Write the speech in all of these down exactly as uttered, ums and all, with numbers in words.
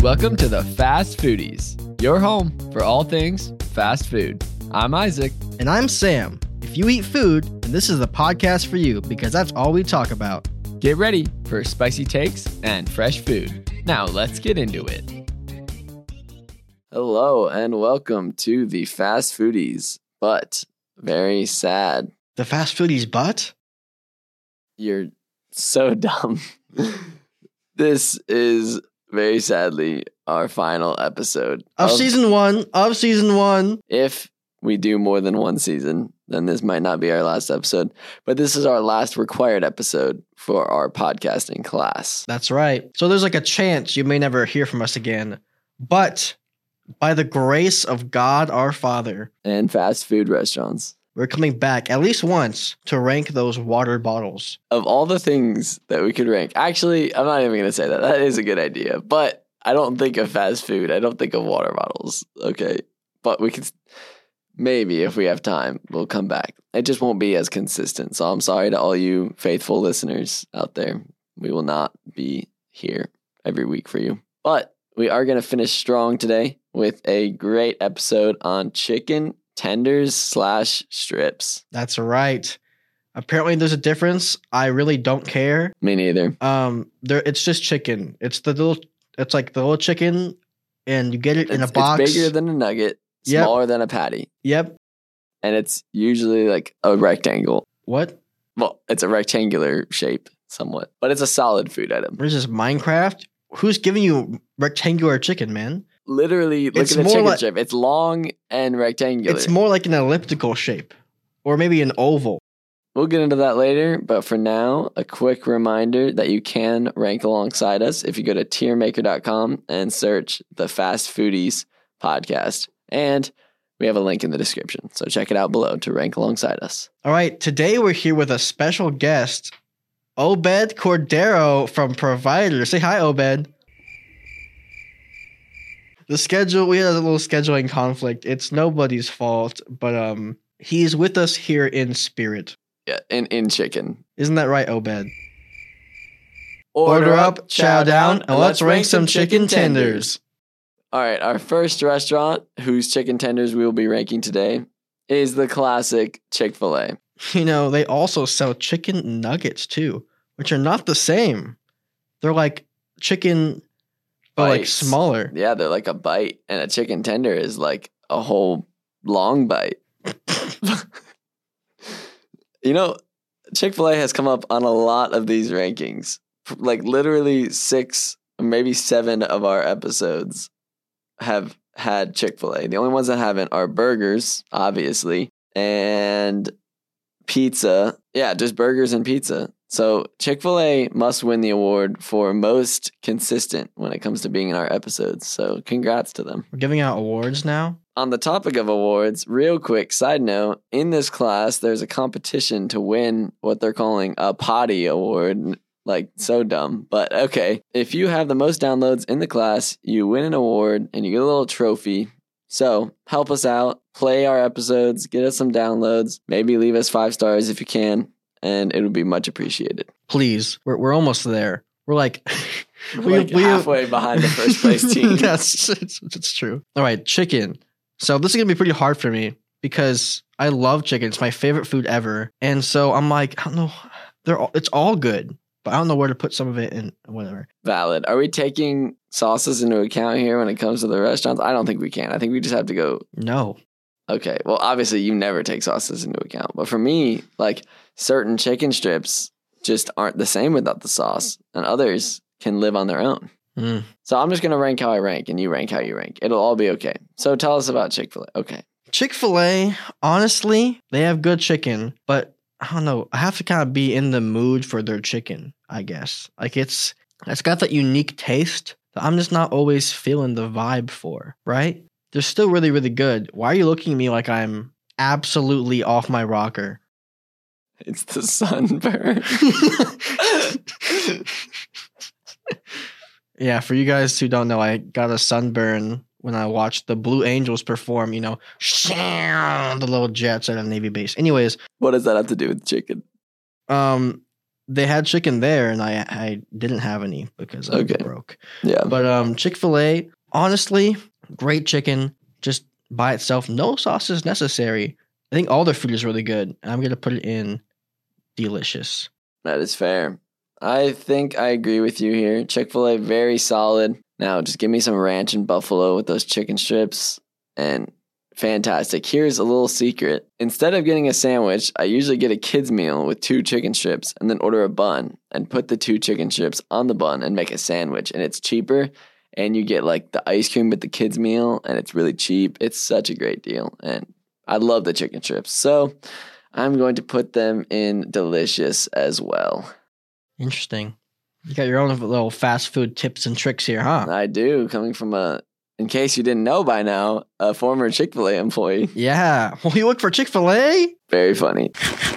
Welcome to the Fast Foodies, your home for all things fast food. I'm Isaac. And I'm Sam. If you eat food, then this is the podcast for you because that's all we talk about. Get ready for spicy takes and fresh food. Now let's get into it. Hello and welcome to the Fast Foodies, but very sad. The Fast Foodies butt? You're so dumb. This is very sadly our final episode Of, of season one, of season one. If we do more than one season, then this might not be our last episode. But this is our last required episode for our podcasting class. That's right. So there's like a chance you may never hear from us again. But by the grace of God our Father and fast food restaurants, we're coming back at least once to rank those water bottles. Of all the things that we could rank, actually, I'm not even going to say that. That is a good idea. But I don't think of fast food. I don't think of water bottles. Okay. But we could, maybe if we have time, we'll come back. It just won't be as consistent. So I'm sorry to all you faithful listeners out there. We will not be here every week for you. But we are going to finish strong today with a great episode on chicken tenders slash strips. That's right. Apparently there's a difference. I really don't care. Me neither. Um, there it's just chicken. It's the little it's like the little chicken and you get it it's, in a box. It's bigger than a nugget, yep. Smaller than a patty. Yep. And it's usually like a rectangle. What? Well, it's a rectangular shape somewhat, but it's a solid food item. What is this, Minecraft? Who's giving you rectangular chicken, man? Literally, look it's at the chicken like, strip. It's long and rectangular. It's more like an elliptical shape or maybe an oval. We'll get into that later, but for now, a quick reminder that you can rank alongside us if you go to tier maker dot com and search the Fast Foodies podcast. And we have a link in the description, so check it out below to rank alongside us. All right, today we're here with a special guest, Obed Cordero from Provider. Say hi, Obed. The schedule, we had a little scheduling conflict. It's nobody's fault, but um, he's with us here in spirit. Yeah, in, in chicken. Isn't that right, Obed? Order, Order up, chow down, and let's rank some chicken tenders. All right, our first restaurant whose chicken tenders we will be ranking today is the classic Chick-fil-A. You know, they also sell chicken nuggets too, which are not the same. They're like chicken... But like smaller. Yeah, they're like a bite, and a chicken tender is like a whole long bite. You know, Chick-fil-A has come up on a lot of these rankings. Like literally six, maybe seven of our episodes have had Chick-fil-A. The only ones that haven't are burgers, obviously, and pizza. Yeah, just burgers and pizza. So Chick-fil-A must win the award for most consistent when it comes to being in our episodes. So congrats to them. We're giving out awards now. On the topic of awards, real quick side note, in this class, there's a competition to win what they're calling a potty award. Like, so dumb. But okay, if you have the most downloads in the class, you win an award and you get a little trophy. So help us out, play our episodes, get us some downloads, maybe leave us five stars if you can. And it would be much appreciated. Please, we're we're almost there. We're like, we're like we, halfway we, behind the first place team. That's it's, it's true. All right, chicken. So this is gonna be pretty hard for me because I love chicken. It's my favorite food ever, and so I'm like, I don't know. They're all, it's all good, but I don't know where to put some of it in. Whatever. Valid. Are we taking sauces into account here when it comes to the restaurants? I don't think we can. I think we just have to go. No. Okay. Well, obviously you never take sauces into account, but for me, like. Certain chicken strips just aren't the same without the sauce, and others can live on their own. Mm. So I'm just going to rank how I rank, and you rank how you rank. It'll all be okay. So tell us about Chick-fil-A. Okay. Chick-fil-A, honestly, they have good chicken, but I don't know. I have to kind of be in the mood for their chicken, I guess. Like it's it's got that unique taste that I'm just not always feeling the vibe for, right? They're still really, really good. Why are you looking at me like I'm absolutely off my rocker? It's the sunburn. Yeah, for you guys who don't know, I got a sunburn when I watched the Blue Angels perform, you know, the little jets at a Navy base. Anyways. What does that have to do with chicken? Um, they had chicken there, and I I didn't have any because I'm Okay. broke. Yeah. But um, Chick-fil-A, honestly, great chicken, just by itself, no sauce is necessary. I think all their food is really good. I'm gonna put it in delicious. That is fair. I think I agree with you here. Chick-fil-A, very solid. Now, just give me some ranch and buffalo with those chicken strips, and fantastic. Here's a little secret. Instead of getting a sandwich, I usually get a kid's meal with two chicken strips and then order a bun and put the two chicken strips on the bun and make a sandwich. And it's cheaper, and you get like the ice cream with the kids' meal, and it's really cheap. It's such a great deal, and I love the chicken strips. So I'm going to put them in delicious as well. Interesting. You got your own little fast food tips and tricks here, huh? I do, coming from a, in case you didn't know by now, a former Chick-fil-A employee. Yeah. Well, you work for Chick-fil-A? Very funny.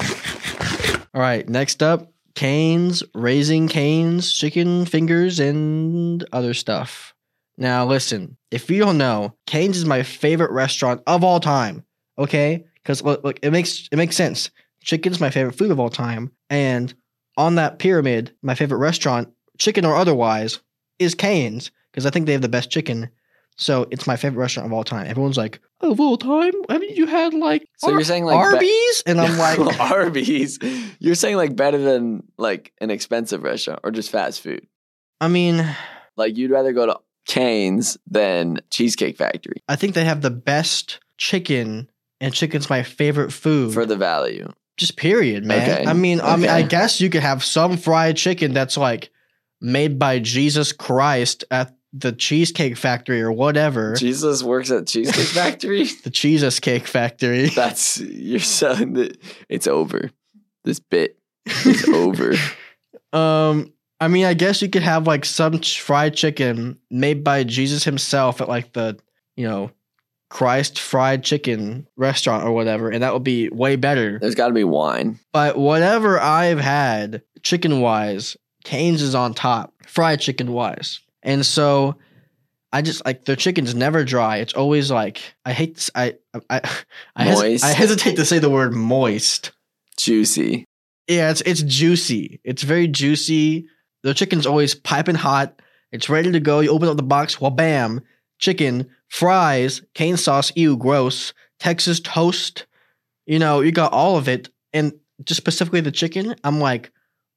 All right. Next up, Cane's, Raising Cane's, chicken fingers, and other stuff. Now, listen. If you don't know, Cane's is my favorite restaurant of all time. Okay? Because look, look, it makes it makes sense. Chicken's my favorite food of all time, and on that pyramid, my favorite restaurant, chicken or otherwise, is Cane's, because I think they have the best chicken. So it's my favorite restaurant of all time. Everyone's like, of all time? Haven't you had like, So Ar- you're saying like Arby's? Be- and I'm like, Arby's. You're saying like better than like an expensive restaurant or just fast food. I mean, Like you'd rather go to Cane's than Cheesecake Factory I think they have the best chicken, and chicken's my favorite food. for the value. Just period, man. Okay. I mean, I mean, I Okay. guess you could have some fried chicken that's like made by Jesus Christ at the Cheesecake Factory or whatever. Jesus works at Cheesecake Factory. The Jesus Cake Factory. That's you're selling it. It's over. This bit is over. Um, I mean, I guess you could have like some ch- fried chicken made by Jesus himself at like the, you know, Christ Fried Chicken restaurant or whatever, and that would be way better. There's got to be wine. But whatever I've had, chicken wise, Cane's is on top, fried chicken wise. And so I just like their chicken's never dry. It's always like I hate this, I I I, hes- Moist. I hesitate to say the word moist. Juicy. Yeah, it's it's juicy. It's very juicy. The chicken's always piping hot. It's ready to go. You open up the box, well, bam, chicken, fries, cane sauce, ew, gross, Texas toast. You know, you got all of it. And just specifically the chicken, I'm like,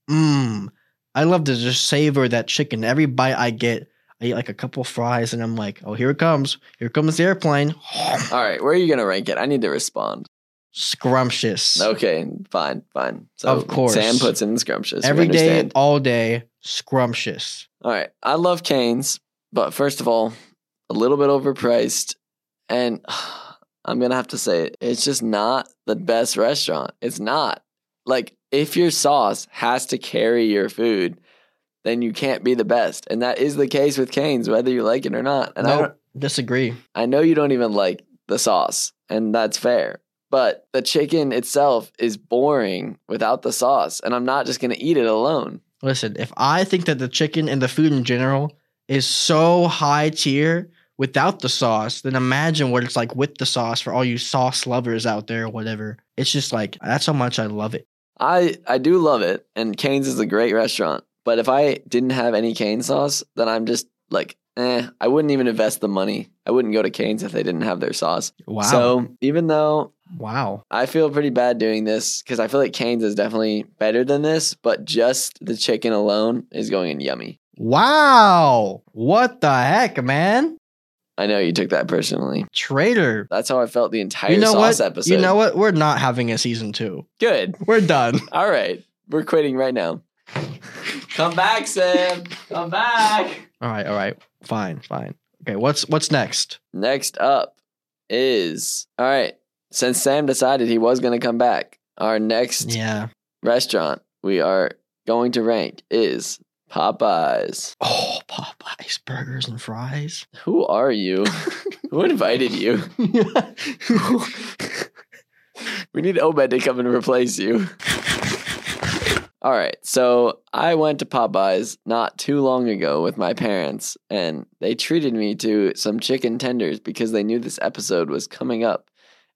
mmm. I love to just savor that chicken. Every bite I get, I eat like a couple fries, and I'm like, oh, here it comes. Here comes the airplane. All right, where are you gonna rank it? I need to respond. Scrumptious. Okay, fine, fine. So Of course. Sam puts in scrumptious. We Every day, understand. all day, scrumptious. All right, I love Cane's, but first of all, a little bit overpriced, and I'm gonna have to say it. It's just not the best restaurant. It's not. Like if your sauce has to carry your food, then you can't be the best, and that is the case with Cane's, whether you like it or not. And I No, don't, disagree. I know you don't even like the sauce, and that's fair. But the chicken itself is boring without the sauce, and I'm not just going to eat it alone. Listen, if I think that the chicken and the food in general is so high tier without the sauce, then imagine what it's like with the sauce for all you sauce lovers out there or whatever. It's just like, that's how much I love it. I, I do love it, and Cane's is a great restaurant. But if I didn't have any cane sauce, then I'm just like, eh, I wouldn't even invest the money. I wouldn't go to Cane's if they didn't have their sauce. Wow. So even though Wow. I feel pretty bad doing this, because I feel like Cane's is definitely better than this, but just the chicken alone is going in yummy. Wow. What the heck, man? I know you took that personally. Traitor. That's how I felt the entire You know sauce what? episode. You know what? We're not having a season two. Good. We're done. All right. We're quitting right now. Come back, Sam. Come back. All right. All right. Fine. Fine. Okay. What's what's next? Next up is, all right, since Sam decided he was going to come back, our next Yeah. restaurant we are going to rank is Popeyes. Oh, Popeyes burgers and fries. Who are you? Who invited you? We need Obed to come and replace you. All right, so I went to Popeyes not too long ago with my parents, and they treated me to some chicken tenders because they knew this episode was coming up.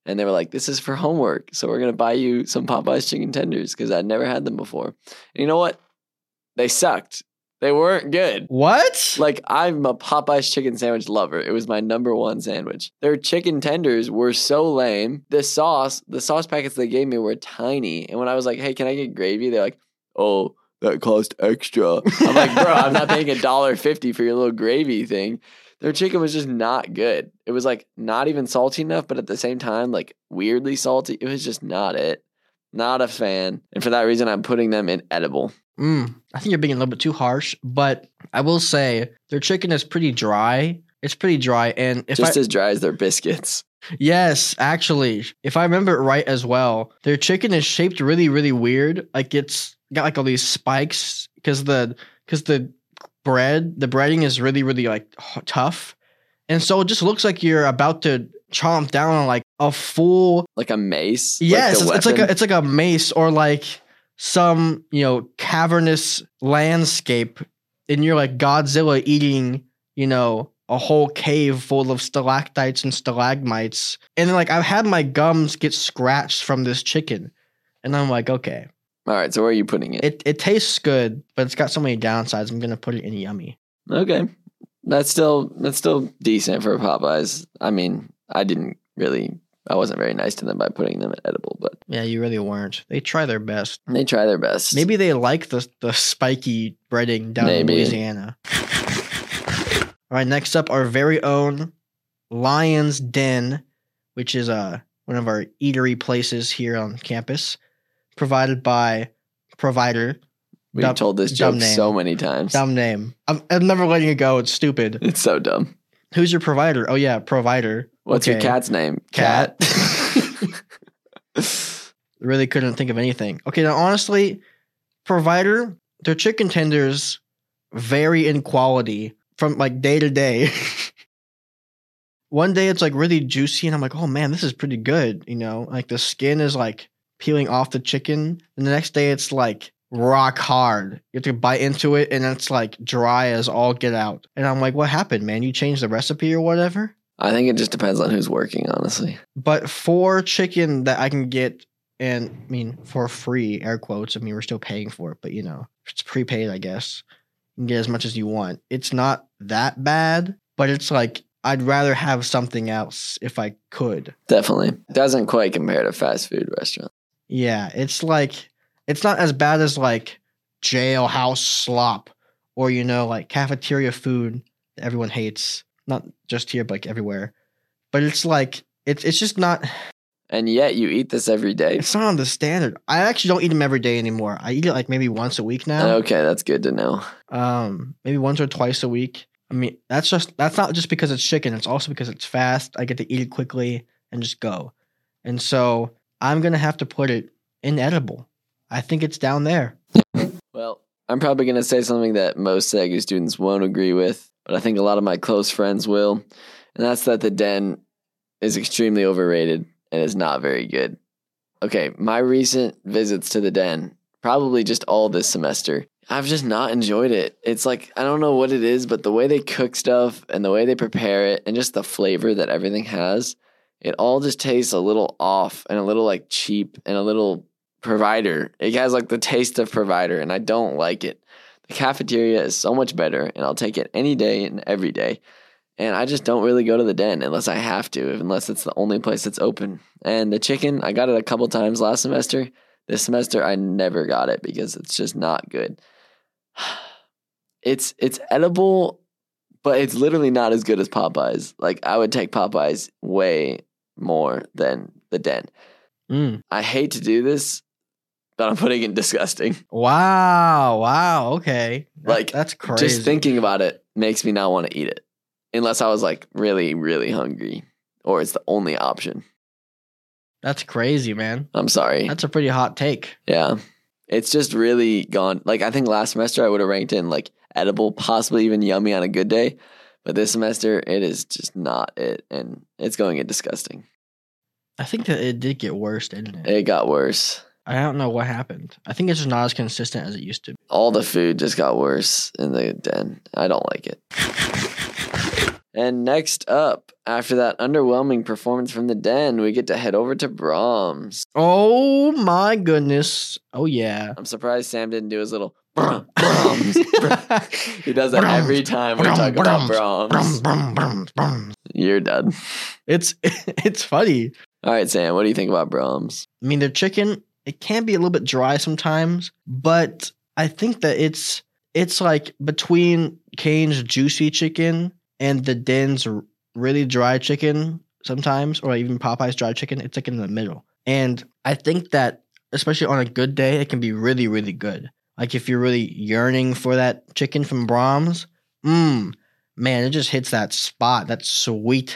And they were like, this is for homework. So we're going to buy you some Popeyes chicken tenders because I'd never had them before. And you know what? They sucked. They weren't good. What? Like, I'm a Popeyes chicken sandwich lover. It was my number one sandwich. Their chicken tenders were so lame. The sauce, the sauce packets they gave me were tiny. And when I was like, hey, can I get gravy? They're like, oh, that cost extra. I'm like, bro, I'm not paying a dollar fifty for your little gravy thing. Their chicken was just not good. It was like not even salty enough, but at the same time, like weirdly salty. It was just not it. Not a fan. And for that reason, I'm putting them in edible. Mm, I think you're being a little bit too harsh, but I will say their chicken is pretty dry. It's pretty dry. And if just I, as dry as their biscuits. Yes, actually, if I remember it right as well, their chicken is shaped really, really weird. Like it's got like all these spikes because the, because the, bread the breading is really really like tough, and so it just looks like you're about to chomp down on like a full like a mace. Yes, like it's, it's like a it's like a mace or like some, you know, cavernous landscape, and you're like Godzilla eating, you know, a whole cave full of stalactites and stalagmites. And then like I've had my gums get scratched from this chicken, and I'm like, okay. All right, so where are you putting it? It it tastes good, but it's got so many downsides. I'm gonna put it in yummy. Okay, that's still that's still decent for Popeyes. I mean, I didn't really, I wasn't very nice to them by putting them in edible, but yeah, you really weren't. They try their best. They try their best. Maybe they like the the spiky breading down Maybe. in Louisiana. All right, next up, our very own Lion's Den, which is uh one of our eatery places here on campus. Provided by Provider. We've Dumb, told this joke name. so many times. Dumb name. I'm, I'm never letting it go. It's stupid. It's so dumb. Who's your provider? Oh, yeah, Provider. What's okay. your cat's name? Cat. Really couldn't think of anything. Okay, now honestly, Provider, their chicken tenders vary in quality from like day to day. One day it's like really juicy and I'm like, oh man, this is pretty good. You know, like the skin is like peeling off the chicken, and the next day it's like rock hard. You have to bite into it, and it's like dry as all get out. And I'm like, what happened, man? You changed the recipe or whatever? I think it just depends on who's working, honestly. But for chicken that I can get, and I mean, for free, air quotes, I mean, we're still paying for it, but you know, it's prepaid, I guess. You can get as much as you want. It's not that bad, but it's like, I'd rather have something else if I could. Definitely. Doesn't quite compare to fast food restaurant. Yeah, it's like, it's not as bad as like jailhouse slop or, you know, like cafeteria food that everyone hates. Not just here, but like everywhere. But it's like, it's it's just not. And yet you eat this every day. It's not on the standard. I actually don't eat them every day anymore. I eat it like maybe once a week now. Okay, that's good to know. Um, maybe once or twice a week. I mean, that's just, that's not just because it's chicken. It's also because it's fast. I get to eat it quickly and just go. And so I'm going to have to put it in edible. I think it's down there. Well, I'm probably going to say something that most SAGU students won't agree with, but I think a lot of my close friends will. And that's that the Den is extremely overrated and is not very good. Okay, my recent visits to the Den, probably just all this semester, I've just not enjoyed it. It's like, I don't know what it is, but the way they cook stuff and the way they prepare it and just the flavor that everything has, it all just tastes a little off and a little like cheap and a little Provider. It has like the taste of Provider, and I don't like it. The cafeteria is so much better, and I'll take it any day and every day. And I just don't really go to the Den unless I have to, unless it's the only place that's open. And the chicken, I got it a couple times last semester. This semester, I never got it because it's just not good. It's it's edible, but it's literally not as good as Popeyes. Like, I would take Popeyes way more than the Den. Mm. I hate to do this, but I'm putting it disgusting. Wow. Wow. Okay. That, Like, that's crazy. just thinking about it makes me not want to eat it. Unless I was like really, really hungry or it's the only option. That's crazy, man. I'm sorry. That's a pretty hot take. Yeah. It's just really gone. Like, I think last semester I would have ranked in like edible, possibly even yummy on a good day. But this semester, it is just not it. And it's going in disgusting. I think that it did get worse, didn't it? It got worse. I don't know what happened. I think it's just not as consistent as it used to be. All the food just got worse in the Den. I don't like it. And next up, after that underwhelming performance from the Den, we get to head over to Brahms. Oh my goodness. Oh yeah. I'm surprised Sam didn't do his little Brahms. He does that every time we talk about Brahms. You're done. It's it's funny. All right, Sam, what do you think about Brahms? I mean, their chicken, it can be a little bit dry sometimes, but I think that it's it's like between Cane's juicy chicken and the Den's really dry chicken sometimes, or even Popeye's dry chicken. It's like in the middle. And I think that, especially on a good day, it can be really, really good. Like if you're really yearning for that chicken from Brahms, mmm, man, it just hits that spot, that sweet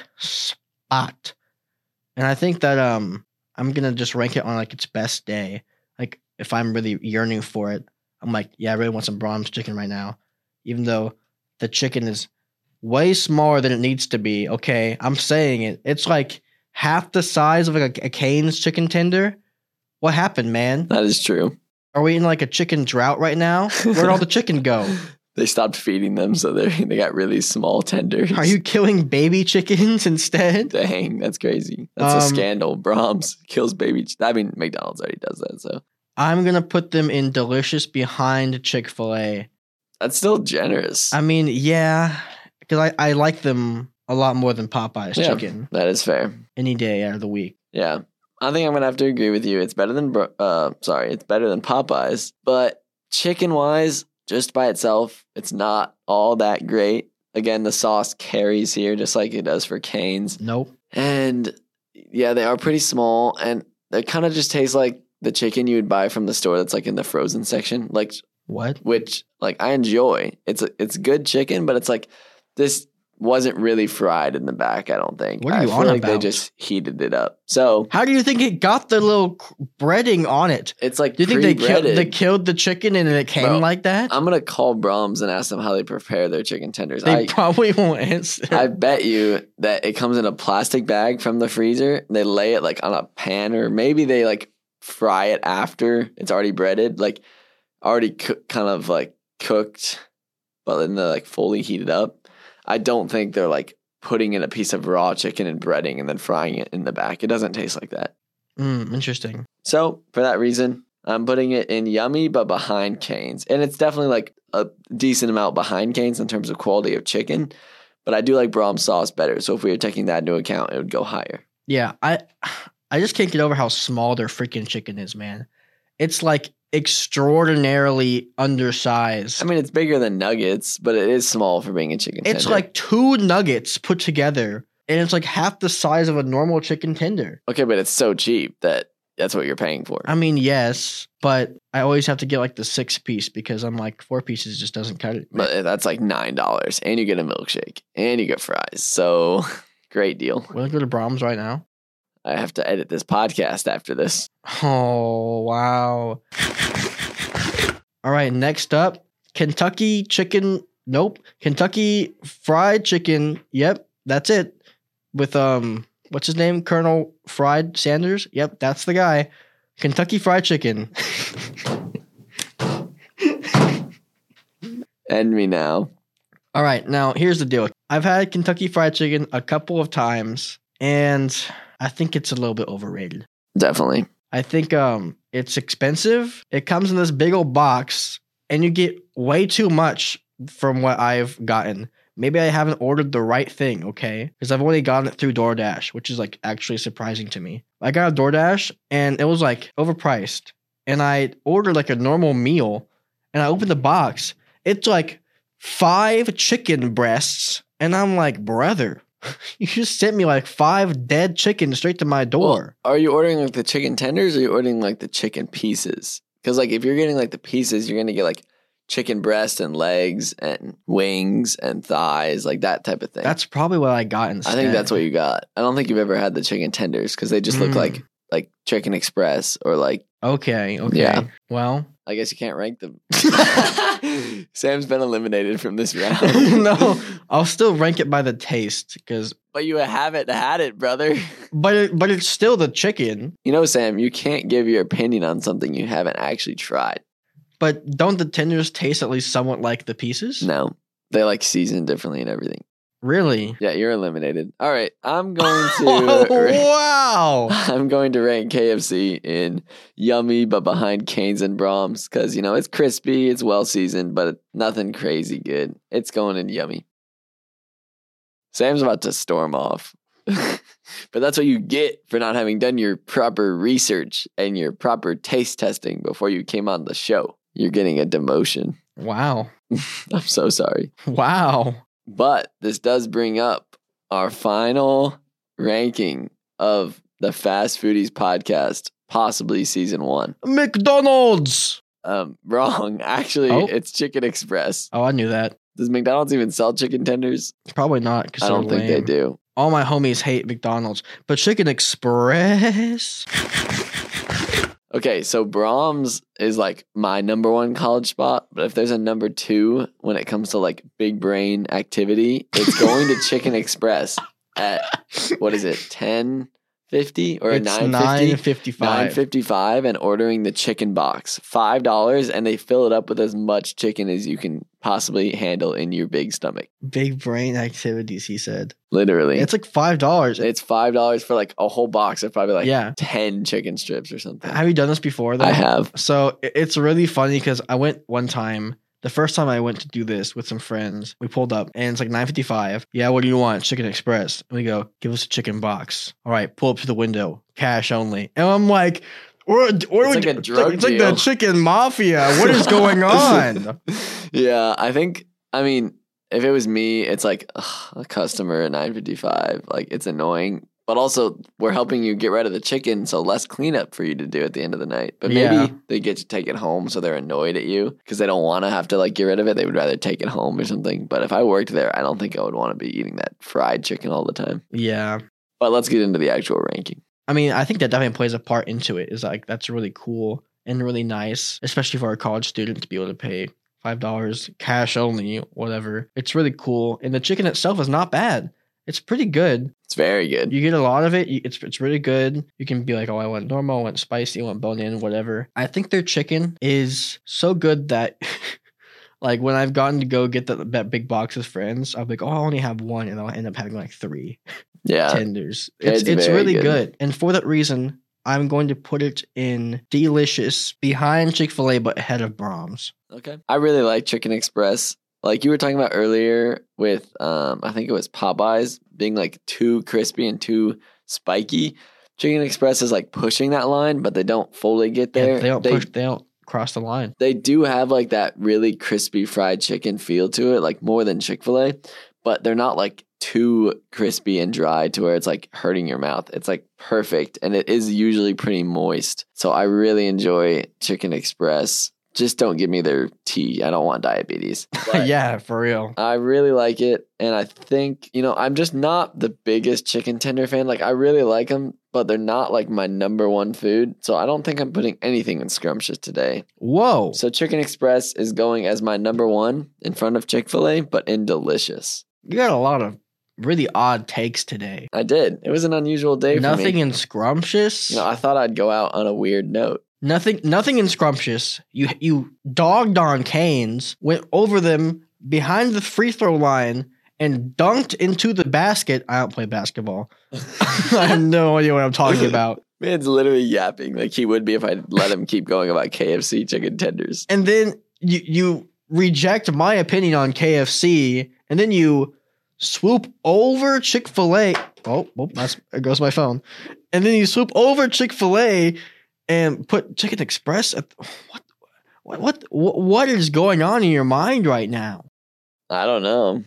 spot. And I think that um, I'm going to just rank it on like its best day. Like if I'm really yearning for it, I'm like, yeah, I really want some Brahms chicken right now. Even though the chicken is way smaller than it needs to be. Okay, I'm saying it. It's like half the size of like a, a Cane's chicken tender. What happened, man? That is true. Are we in like a chicken drought right now? Where'd all the chicken go? They stopped feeding them, so they they got really small tenders. Are you killing baby chickens instead? Dang, that's crazy. That's Um, a scandal. Brahms kills baby. Ch- I mean, McDonald's already does that, so I'm gonna put them in delicious behind Chick-fil-A. that's still generous. I mean, yeah, because I, I like them a lot more than Popeye's Yeah. chicken That is fair. any day out of the week. Yeah, I think I'm gonna have to agree with you. It's better than Bro- uh, sorry, it's better than Popeyes, but chicken wise, just by itself, it's not all that great. Again, the sauce carries here just like it does for Cane's. Nope. And yeah, they are pretty small and they kind of just taste like the chicken you would buy from the store that's like in the frozen section. Like What? which like I enjoy. It's a, it's good chicken, but it's like this wasn't really fried in the back, I don't think. What are I you feel on like they about? just heated it up. So How do you think it got the little c- breading on it? it's like Do you think they killed, pre-breaded. they killed the chicken and it came Bro, like that? I'm gonna call Brahms and ask them how they prepare their chicken tenders. They I probably won't answer. I bet you that it comes in a plastic bag from the freezer. They lay it like on a pan, or maybe they like fry it after it's already breaded, like already coo- kind of like cooked, but then they're like fully heated up. I don't think they're like putting in a piece of raw chicken and breading and then frying it in the back. It doesn't taste like that. Mm, interesting. So for that reason, I'm putting it in yummy, but behind Cane's. And it's definitely like a decent amount behind Cane's in terms of quality of chicken. But I do like Brahms sauce better. So if we were taking that into account, it would go higher. Yeah, I I just can't get over how small their freaking chicken is, man. It's like extraordinarily undersized. I mean, it's bigger than nuggets, but it is small for being a chicken tender. It's like two nuggets put together, and it's like half the size of a normal chicken tender. Okay, but it's so cheap that that's what you're paying for. I mean, yes, but I always have to get like the six piece because I'm like four pieces just doesn't cut it. But that's like nine dollars, and you get a milkshake, and you get fries. So great deal. We'll go to Brahms right now. I have to edit this podcast after this. Oh, wow. All right, next up, Kentucky chicken. Nope. Kentucky fried chicken. Yep, that's it. With, um, what's his name? Colonel Fried Sanders? Yep, that's the guy. Kentucky fried chicken. End me now. All right, now here's the deal. I've had Kentucky fried chicken a couple of times, and I think it's a little bit overrated. Definitely. I think um it's expensive. It comes in this big old box, and you get way too much from what I've gotten. Maybe I haven't ordered the right thing, okay? Because I've only gotten it through DoorDash, which is like actually surprising to me. I got a DoorDash, and it was like overpriced. And I ordered like a normal meal, and I opened the box. It's like five chicken breasts, and I'm like, brother, you just sent me like five dead chickens straight to my door. Well, are you ordering like the chicken tenders, or are you ordering like the chicken pieces? Because like if you're getting like the pieces, you're gonna get like chicken breast and legs and wings and thighs, like that type of thing. That's probably what I got instead. I think that's what you got. I don't think you've ever had the chicken tenders because they just look Mm. like like Chicken Express or like, Okay, okay. Yeah. Well, I guess you can't rank them. Sam's been eliminated from this round. no, I'll still rank it by the taste because, But you haven't had it, brother. but it, but it's still the chicken. You know, Sam, you can't give your opinion on something you haven't actually tried. But don't the tenders taste at least somewhat like the pieces? No, they like season differently and everything. Really? Yeah, you're eliminated. All right, I'm going to. Oh, wow. I'm going to rank K F C in yummy, but behind Cane's and Brahms because you know it's crispy, it's well seasoned, but nothing crazy good. It's going in yummy. Sam's about to storm off, but that's what you get for not having done your proper research and your proper taste testing before you came on the show. You're getting a demotion. Wow. I'm so sorry. Wow. But this does bring up our final ranking of the Fast Foodies podcast, possibly season one. McDonald's. Um, wrong. Actually, Oh. it's Chicken Express. Oh, I knew that. Does McDonald's even sell chicken tenders? Probably not. Cause I don't they're think they lame. do. All my homies hate McDonald's, but Chicken Express. Okay, so Brahms is like my number one college spot, but if there's a number two when it comes to like big brain activity, it's going to Chicken Express at, what is it, ten fifty or It's nine nine fifty? fifty-five. nine fifty-five and ordering the chicken box. five dollars and they fill it up with as much chicken as you can possibly handle in your big stomach. Big brain activities, he said. Literally. It's like five dollars. It's five dollars for like a whole box of probably like Yeah. ten chicken strips or something. Have you done this before, though? I have. So i- it's really funny because I went one time. The first time I went to do this with some friends, we pulled up and it's like nine fifty-five. Yeah, what do you want? Chicken Express. And we go, give us a chicken box. All right, pull up to the window, cash only. And I'm like, we're, we're, It's like a it's drug it's like deal. the chicken mafia. What is going on? Yeah, I think, I mean, if it was me, it's like ugh, a customer at nine fifty-five. Like, it's annoying. But also, we're helping you get rid of the chicken, so less cleanup for you to do at the end of the night. But maybe Yeah. they get to take it home, so they're annoyed at you because they don't want to have to like get rid of it. They would rather take it home or something. But if I worked there, I don't think I would want to be eating that fried chicken all the time. Yeah. But let's get into the actual ranking. I mean, I think that definitely plays a part into it. Is like, that's really cool and really nice, especially for a college student to be able to pay five dollars cash only, whatever. It's really cool. And the chicken itself is not bad. It's pretty good. It's very good. You get a lot of it. You- It's it's really good. You can be like, oh, I want normal, I want spicy, I want bone in, whatever. I think their chicken is so good that, like, when I've gotten to go get that, that big box with friends, I'll be like, oh, I only have one, and I'll end up having like three Yeah. tenders. It's It's it's very really good. good. And for that reason, I'm going to put it in delicious behind Chick-fil-A, but ahead of Brahms. Okay. I really like Chicken Express. Like you were talking about earlier with, um, I think it was Popeyes being like too crispy and too spiky. Chicken Express is like pushing that line, but they don't fully get there. Yeah, they don't they, push. They don't cross the line. they do have like that really crispy fried chicken feel to it, like more than Chick-fil-A, but they're not like too crispy and dry to where it's like hurting your mouth. It's like perfect, and it is usually pretty moist. So I really enjoy Chicken Express. Just don't give me their tea. I don't want diabetes. But Yeah, for real. I really like it, and I think, you know, I'm just not the biggest chicken tender fan. Like, I really like them, but they're not like my number one food. So I don't think I'm putting anything in Scrumptious today. Whoa. So Chicken Express is going as my number one in front of Chick-fil-A, but in delicious. You got a lot of really odd takes today. I did. It was an unusual day for Nothing me. in Scrumptious. You know, I thought I'd go out on a weird note. Nothing. Nothing in Scrumptious. You you dogged on Canes, went over them behind the free throw line, and dunked into the basket. I don't play basketball. I have no idea what I'm talking about. Man's literally yapping like he would be if I let him keep going about K F C chicken tenders. And then you you reject my opinion on K F C, and then you swoop over Chick-fil-A. Oh, oh that's, there goes my phone. And then you swoop over Chick-fil-A and put Chicken Express at what, what, what, what, what is going on in your mind right now? I don't know.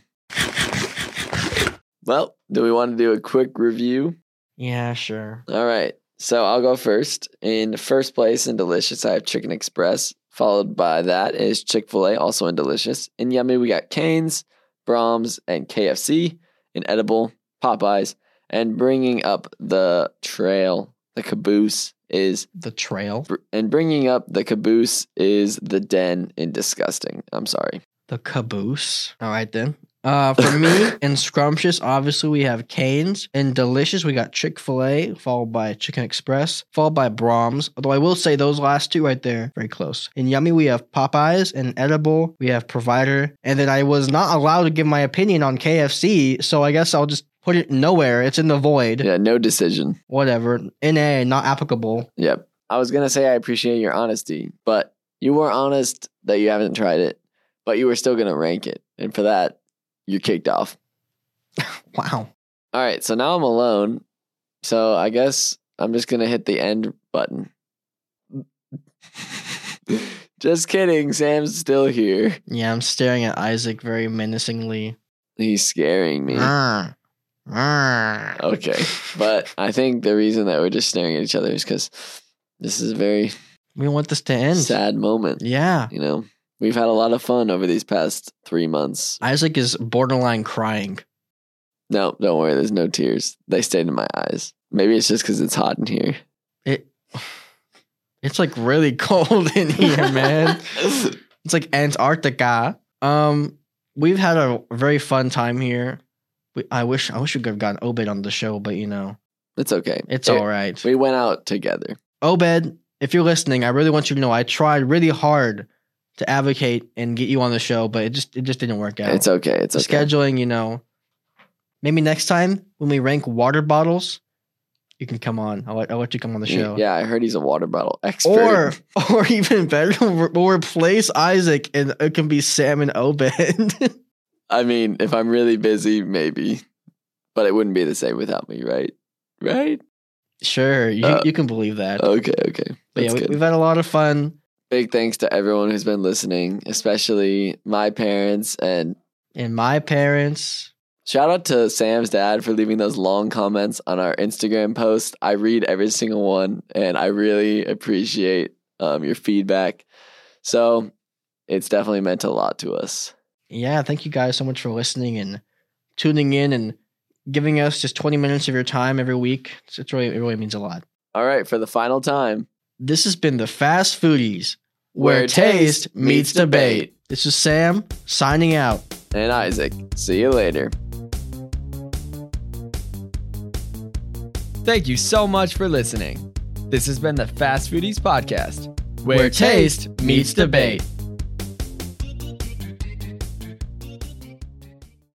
Well, do we want to do a quick review? Yeah, sure. All right. So I'll go first. In first place in Delicious, I have Chicken Express. Followed by that is Chick-fil-A, also in Delicious. In Yummy, we got Cane's, Brahms, and K F C. In Edible, Popeyes. And bringing up the trail, the caboose, is The trail, and bringing up the caboose is the Den in Disgusting. I'm sorry. the caboose. All right then. Uh, for me and Scrumptious, obviously we have Cane's. And Delicious, we got Chick-fil-A, followed by Chicken Express, followed by Brahms. Although I will say those last two right there, very close. In Yummy, we have Popeyes. And Edible, we have Provider. And then I was not allowed to give my opinion on K F C, so I guess I'll just put it nowhere. It's in the void. Yeah, no decision. Whatever. N A, not applicable. Yep. I was going to say I appreciate your honesty, but you were honest that you haven't tried it, but you were still going to rank it. And for that, you're kicked off. Wow. All right, so now I'm alone. So I guess I'm just going to hit the end button. Just kidding. Sam's still here. Yeah, I'm staring at Isaac very menacingly. He's scaring me. Ah. Ah. Okay, but I think the reason that we're just staring at each other is because this is a very We want this to end. sad moment. Yeah. You know, we've had a lot of fun over these past three months. Isaac is borderline crying. No, don't worry. There's no tears. They stayed in my eyes. Maybe it's just because it's hot in here. It, it's like really cold in here, man. It's like Antarctica. Um, we've had a very fun time here. We, I wish I wish we could have gotten Obed on the show, but you know, It's okay. it's It- all right. We went out together. Obed, if you're listening, I really want you to know I tried really hard to advocate and get you on the show, but it just it just didn't work out. It's okay. It's The okay. scheduling, you know. Maybe next time when we rank water bottles, you can come on. I'll let, I'll let you come on the show. Yeah, I heard he's a water bottle expert. Or, or even better, we'll replace Isaac and it can be Sam and Obed. I mean, if I'm really busy, maybe. But it wouldn't be the same without me, right? Right? Sure, you, Uh, you can believe that. Okay, okay. but yeah, That's we, good. we've had a lot of fun. Big thanks to everyone who's been listening, especially my parents. And And my parents, shout out to Sam's dad for leaving those long comments on our Instagram post. I read every single one, and I really appreciate um, your feedback. So it's definitely meant a lot to us. yeah, thank you guys so much for listening and tuning in and giving us just twenty minutes of your time every week. It's, it's really, it really means a lot. All right, for the final time. This has been the Fast Foodies, Where where, taste taste meets meets debate. debate. This is Sam signing out. And Isaac. See you later. Thank you so much for listening. This has been the Fast Foodies Podcast, Where taste meets debate.